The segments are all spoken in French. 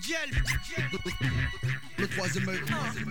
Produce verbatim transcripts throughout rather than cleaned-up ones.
Le troisième œil.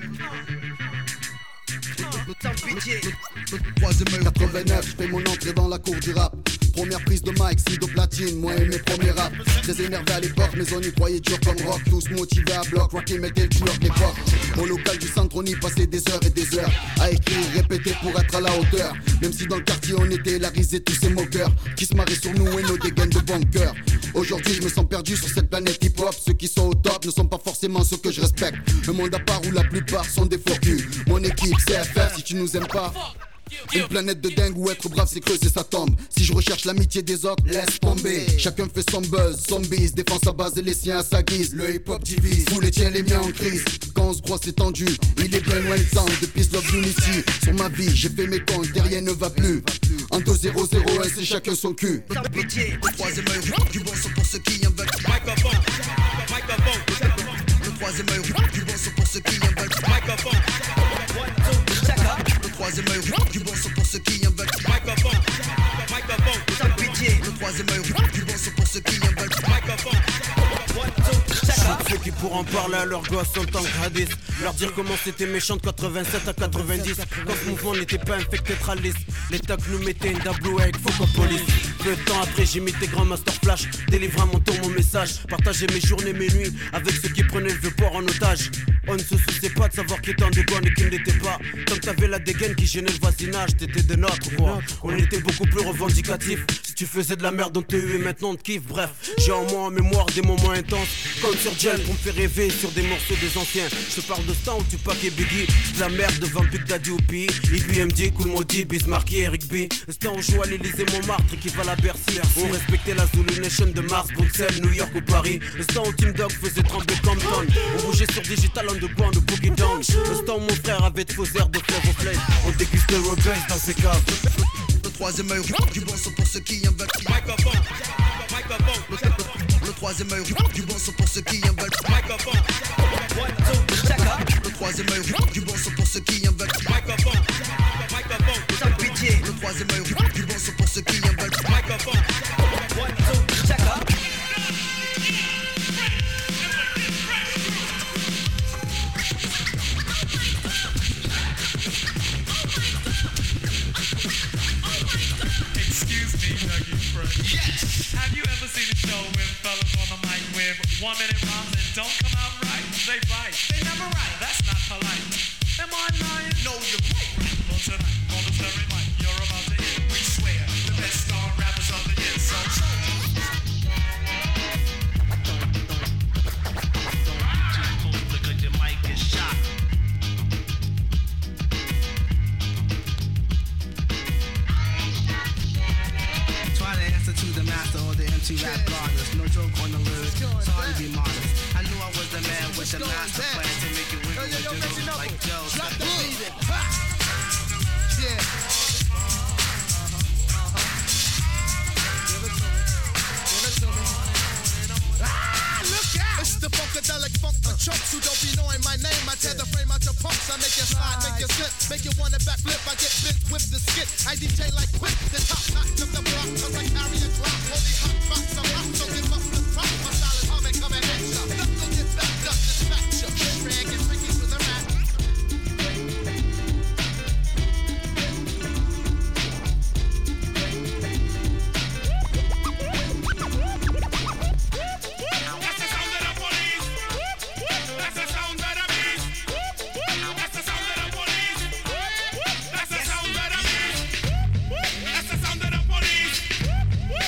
quatre-vingt-neuf, je fais mon entrée dans la cour du rap. Première prise de mic, Sido Platine, moi et mes premiers rap. Très énervé à l'époque, mais on y croyait dur comme rock. Tous motivés à bloc, Rocky mettait le tueur de l'époque. Au local du centre, on y passait des heures et des heures à écrire, répéter pour être à la hauteur. Même si dans le quartier on était la risée, tous ces moqueurs qui se marraient sur nous et nos dégaines de bon cœur. Aujourd'hui je me sens perdu sur cette planète hip-hop. Ceux qui sont au top ne sont pas forcément ceux que je respecte. Un monde à part où la plupart sont des faux culs. Mon équipe C F F, si tu nous aimes pas, une planète de dingue où être brave c'est creuser sa tombe. Si je recherche l'amitié des autres, laisse tomber. Chacun fait son buzz, son bise, défend sa base et les siens à sa guise. Le hip hop divise, tous les tiens les miens en crise. Quand on se croit c'est tendu, il est bien loin le temps de Peace Love Unity. Sur ma vie j'ai fait mes comptes et rien ne va plus. En deux zéro zéro un c'est chacun son cul. Le troisième œil, du bon son pour ceux qui en veulent. Le troisième œil, du bon son pour ceux qui en veulent. Le troisième œil, du bon son pour ceux qui en veulent. Le troisième œil, du bon son pour ceux qui en veulent. Ceux qui pourront parler à leurs gosses en tant que hadith. Leur dire comment c'était méchant de quatre-vingt-sept à quatre-vingt-dix. Quand ce mouvement n'était pas infecté de ralice. L'État que nous mettait une W avec Focopolis. Peu de temps après j'imitais Grand Master Flash. Délivrer à mon tour mon message. Partager mes journées, mes nuits avec ceux qui prenaient le vieux port en otage. On ne se souciait pas de savoir qui était en dégonne et qui ne l'était pas. Tant que t'avais la dégaine qui gênait le voisinage, t'étais de notre quoi. On était beaucoup plus revendicatifs. Si tu faisais de la merde on te eu et maintenant on te kiffe. Bref, j'ai en moi en mémoire des moments intenses. Comme sur Gel pour me faire rêver sur des morceaux des anciens. Je te parle de ce temps où tu paquais Biggie. De la merde devant Big Daddy au pays. I B M D, Kool Modi, Bismarck et Eric B. Ce temps où on joue à l'Elysée Montmartre et qui va la Bercy. On respectait la Zulu Nation de Mars, Bruxelles, New York ou Paris. Le temps où Team Dog faisait trembler Compton. On bougeait sur Digital Underground de Boogie Down. Le temps où mon frère avait de faux airs de Flavor Flav. On dégustait Rebels dans ses caves. Le troisième œil, du bon son pour ceux qui en veulent. Le troisième œil, du bon son pour ceux qui en veulent. Le troisième œil, du bon son pour ceux qui en veulent. Le troisième œil, du bon son pour ceux qui en veulent. Yes. Have you ever seen a show with fellas on the mic with one minute rhymes that don't come out right? They fight. They never write. That's not polite. Am I lying? No, you're right. Well, tonight on the very mic, you're about to hear. We swear the best star rappers of the year. So show. The mic is shot. To the master or the M C rap goddess. No joke on the lyrics, sorry to be modest. I knew I was the man with the master plan to make it wiggle and jiggle like Joe. Drop the beat. Yeah. It's the funkadelic funk for chumps who don't be knowing my name. I tear the frame out your punks. I make you slide, make you slip, make you wanna backflip. I get bent with the skit. I D J like quick, the top notch of the block. Cause I carry a clock. Holy hot box of rock. So give up the prop. My style is humming, coming at ya. Knuckle get backed up, dispatch ya. Rag and tricky with a rap.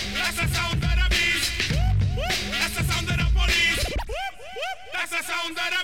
That's the sound that